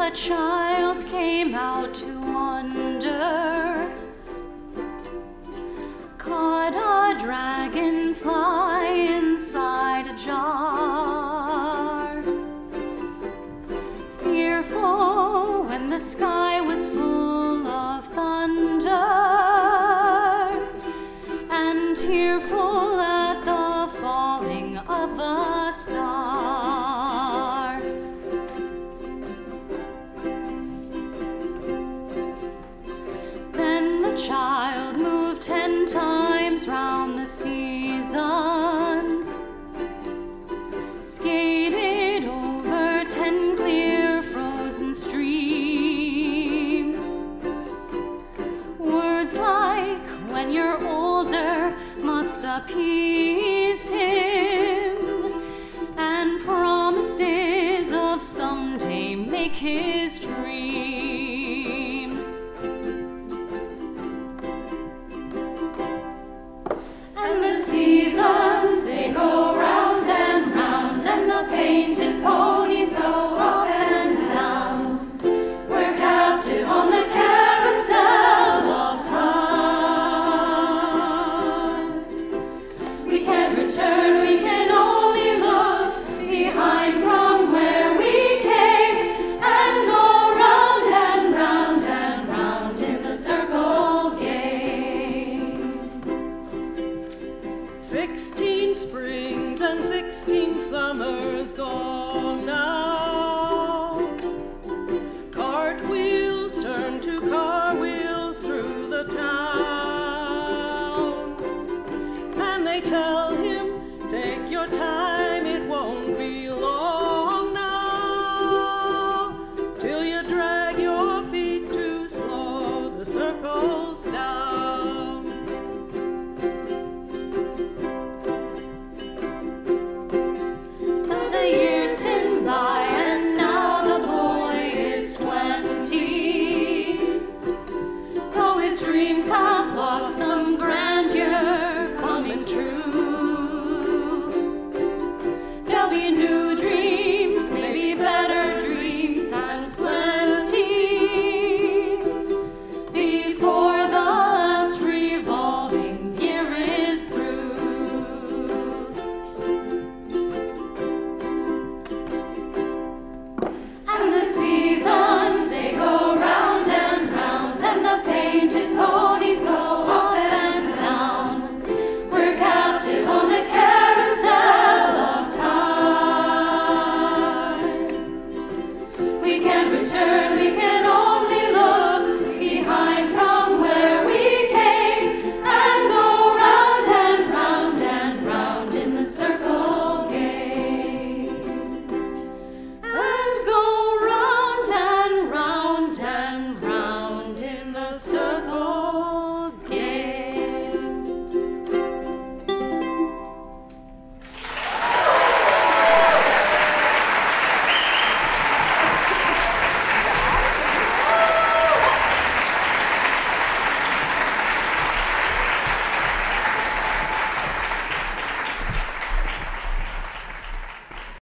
the child came out to wander, caught a dragonfly inside a jar. Fearful when the sky was full of thunder, and tearful at the falling of a star. Then the child moved 10 times round the seasons, skated over 10 clear frozen streams. Words like "when you're older" must appease him, and promises of someday make his dreams. And the seasons, they go round and round, and the painted ponies go up and down. We're captive on the carousel of time. We can't return, we can only look behind from where we came, and go round and round and round in the circle game. 16 springs and 16 summers gone now. Cartwheels turn to car wheels through the town, and they tell him, take your time, it won't be long now, till you drag your feet too slow, the circle's down. So the years spin by, and now the boy is 20. Though his dreams have lost some ground,